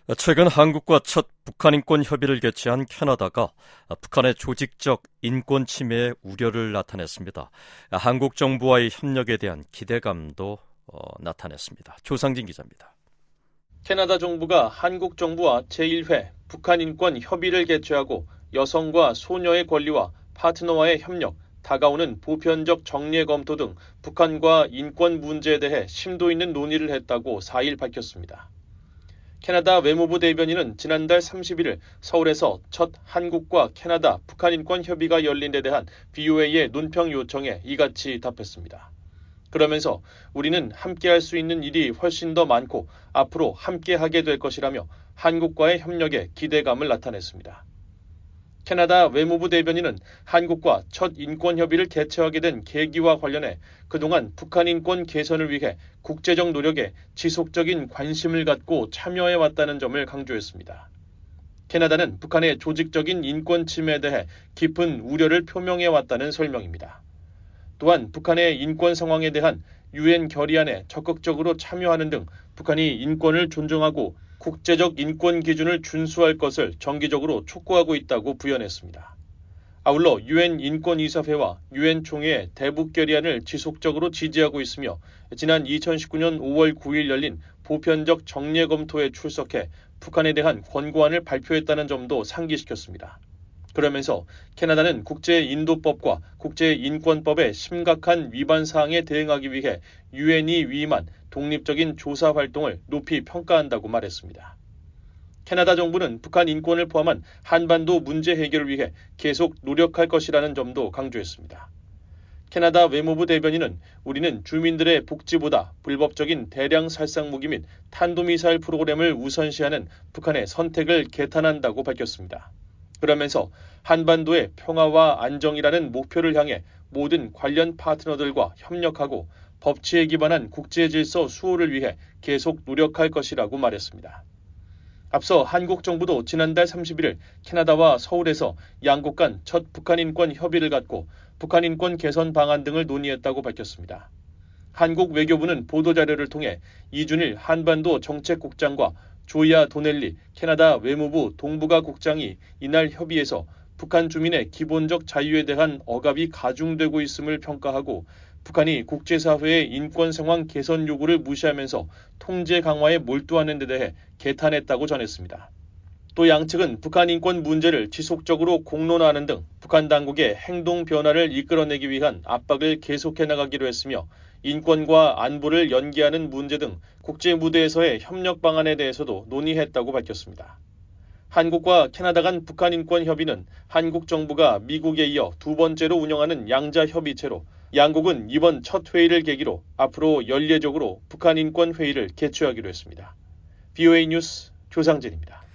최근 한국과 첫 북한 인권 협의를 개최한 캐나다가 북한의 조직적 인권 침해에 우려를 나타냈습니다. 한국 정부와의 협력에 대한 기대감도 나타냈습니다. 조상진 기자입니다. 캐나다 정부가 한국 정부와 제1회 북한 인권 협의를 개최하고 여성과 소녀의 권리와 파트너와의 협력, 다가오는 보편적 정례 검토 등 북한과 인권 문제에 대해 심도 있는 논의를 했다고 4일 밝혔습니다. 캐나다 외무부 대변인은 지난달 31일 서울에서 첫 한국과 캐나다 북한 인권 협의가 열린 데 대한 VOA의 논평 요청에 이같이 답했습니다. 그러면서 우리는 함께할 수 있는 일이 훨씬 더 많고 앞으로 함께하게 될 것이라며 한국과의 협력에 기대감을 나타냈습니다. 캐나다 외무부 대변인은 한국과 첫 인권협의를 개최하게 된 계기와 관련해 그동안 북한 인권 개선을 위해 국제적 노력에 지속적인 관심을 갖고 참여해왔다는 점을 강조했습니다. 캐나다는 북한의 조직적인 인권 침해에 대해 깊은 우려를 표명해왔다는 설명입니다. 또한 북한의 인권 상황에 대한 유엔 결의안에 적극적으로 참여하는 등 북한이 인권을 존중하고 국제적 인권 기준을 준수할 것을 정기적으로 촉구하고 있다고 부연했습니다. 아울러 유엔 인권이사회와 유엔 총회의 대북 결의안을 지속적으로 지지하고 있으며 지난 2019년 5월 9일 열린 보편적 정례 검토에 출석해 북한에 대한 권고안을 발표했다는 점도 상기시켰습니다. 그러면서 캐나다는 국제인도법과 국제인권법의 심각한 위반 사항에 대응하기 위해 유엔이 위임한 독립적인 조사 활동을 높이 평가한다고 말했습니다. 캐나다 정부는 북한 인권을 포함한 한반도 문제 해결을 위해 계속 노력할 것이라는 점도 강조했습니다. 캐나다 외무부 대변인은 우리는 주민들의 복지보다 불법적인 대량 살상 무기 및 탄도미사일 프로그램을 우선시하는 북한의 선택을 개탄한다고 밝혔습니다. 그러면서 한반도의 평화와 안정이라는 목표를 향해 모든 관련 파트너들과 협력하고 법치에 기반한 국제질서 수호를 위해 계속 노력할 것이라고 말했습니다. 앞서 한국 정부도 지난달 31일 캐나다와 서울에서 양국 간 첫 북한 인권 협의를 갖고 북한 인권 개선 방안 등을 논의했다고 밝혔습니다. 한국 외교부는 보도자료를 통해 이준일 한반도 정책국장과 조이아 도넬리 캐나다 외무부 동북아 국장이 이날 협의에서 북한 주민의 기본적 자유에 대한 억압이 가중되고 있음을 평가하고 북한이 국제사회의 인권 상황 개선 요구를 무시하면서 통제 강화에 몰두하는 데 대해 개탄했다고 전했습니다. 또 양측은 북한 인권 문제를 지속적으로 공론화하는 등 북한 당국의 행동 변화를 이끌어내기 위한 압박을 계속해 나가기로 했으며 인권과 안보를 연계하는 문제 등 국제 무대에서의 협력 방안에 대해서도 논의했다고 밝혔습니다. 한국과 캐나다 간 북한 인권 협의는 한국 정부가 미국에 이어 두 번째로 운영하는 양자 협의체로 양국은 이번 첫 회의를 계기로 앞으로 연례적으로 북한 인권 회의를 개최하기로 했습니다. VOA 뉴스 조상진입니다.